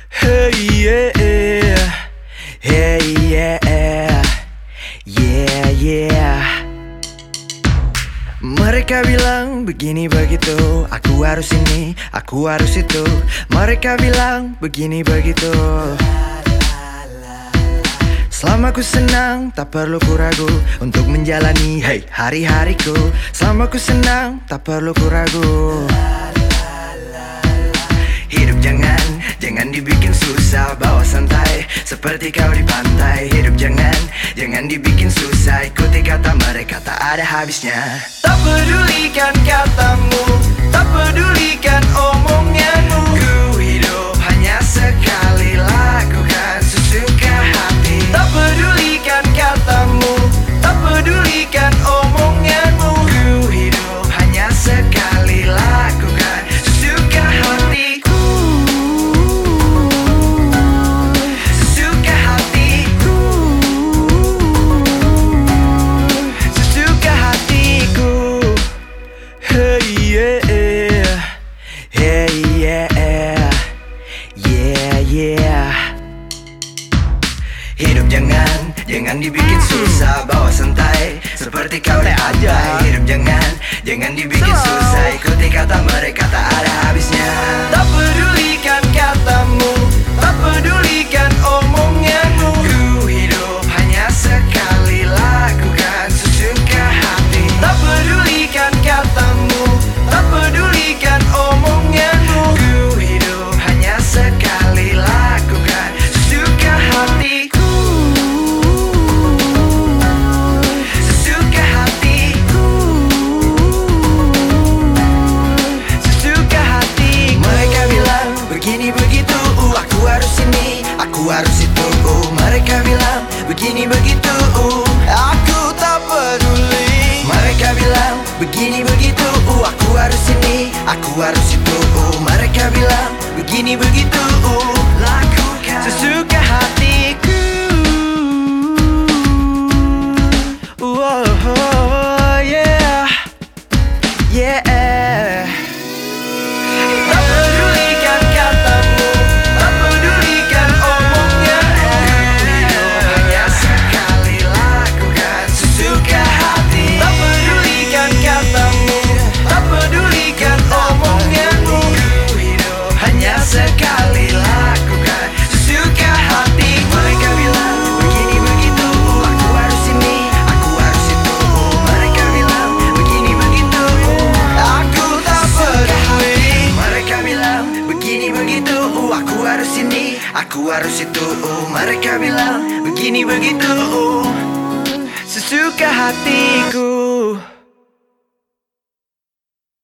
Hey yeah, hey yeah, yeah yeah. Mereka bilang begini begitu, aku harus ini, aku harus itu. Mereka bilang begini begitu. Selama ku senang, tak perlu ku ragu untuk menjalani hari-hariku. Selama ku senang, tak perlu ku ragu. Hidup jangan dibikin susah, bawa santai seperti kau di pantai. Hidup jangan dibikin susah, ikuti kata mereka tak ada habisnya. Tak pedulikan katamu, tak pedulikan omonganmu. Ku hidup hanya sekali, lakukan sesuka hati. Tak pedulikan katamu, tak pedulikan omonganmu. Ku hidup hanya sekali, lakukan sesuka hati. Sesuka hatiku, sesuka hatiku. Hey yeah, hey yeah, yeah yeah. Hidup jangan dibikin susah, bawa santai seperti kau di pantai. Hidup jangan dibikin susah, ikuti kata mereka tak ada habisnya. Tak pedulikan katamu, tak pedulikan omonganmu. Ku hidup hanya sekali, lakukan sesuka hati. Tak pedulikan katamu, tak pedulikan omonganmu. Ku hidup hanya sekali, lakukan sesuka hatiku. Sesuka hatiku, sesuka hatiku. Mereka bilang begini begitu, aku harus ini, aku harus itu. Mereka bilang begini begitu, aku tak peduli. Mereka bilang begini begitu, aku harus ini, aku harus itu. Mereka bilang begini begitu, lakukan sesuka hatiku. Oh yeah, yeah. Tak pedulikan katamu, tak pedulikan omonganmu. Hidup hanya sekali, lakukan sesuka hati. Tak pedulikan katamu, tak pedulikan omonganmu. Hidup hanya sekali, lakukan sesuka hati. Mereka bilang begini begitu, aku harus ini, aku harus itu. Mereka bilang begini begitu, aku tak peduli. Mereka bilang begini begitu, aku harus ini, aku harus itu. Mereka bilang begini begitu, sesuka hatiku.